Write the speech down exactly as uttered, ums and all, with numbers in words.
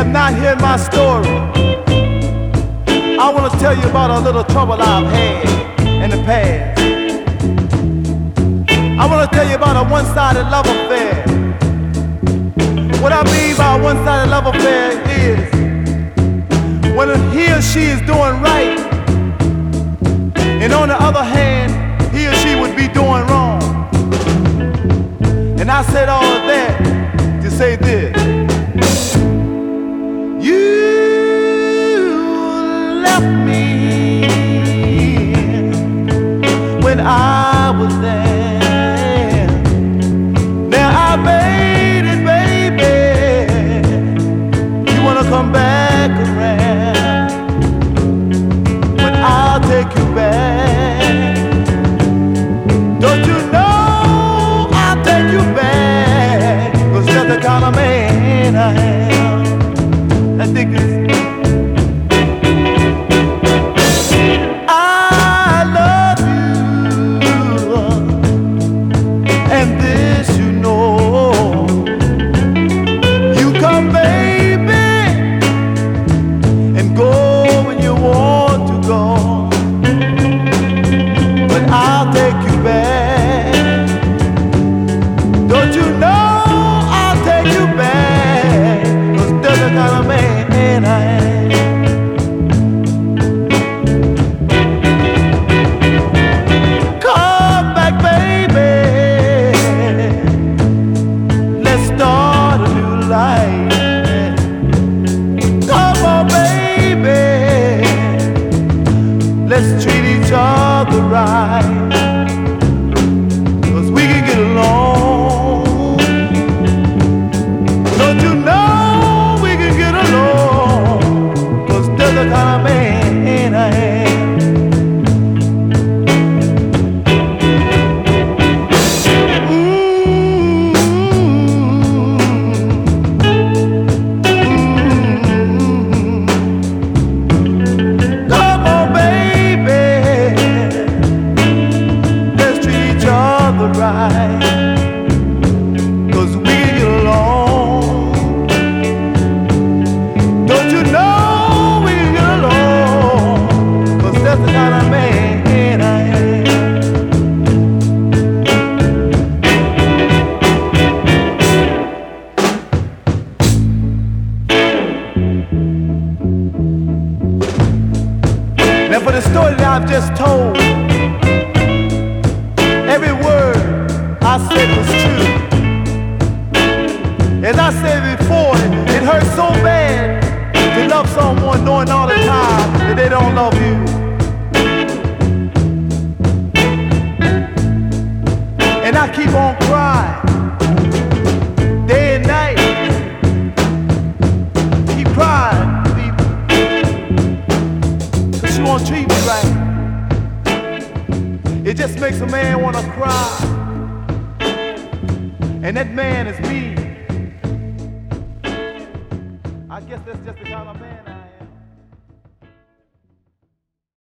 have not heard my story, I want to tell you about a little trouble I've had in the past. I want to tell you about a one-sided love affair. What I mean by a one-sided love affair is when he or she is doing right, and on the other hand, he or she would be doing wrong. And I said all of that to say this. Me when I was there. Now I made it, baby. You wanna come back around, but I'll take you back. Don't you know I'll take you back? 'Cause that's the kind of man I am. I think it's let's treat each other right, 'cause we can get along. Don't you know we can get along? 'Cause they're the kind of man I am. Right, 'cause we get along. Don't you know we get along? 'Cause that's the kind of man I am. Now for the story that I've just told, every word I said was true. As I said before, it hurts so bad to love someone knowing all the time that they don't love you. And I keep on crying, day and night. Keep crying, people, 'cause she won't treat me right. It just makes a man wanna cry, and that man is me. I guess that's just the kind of man.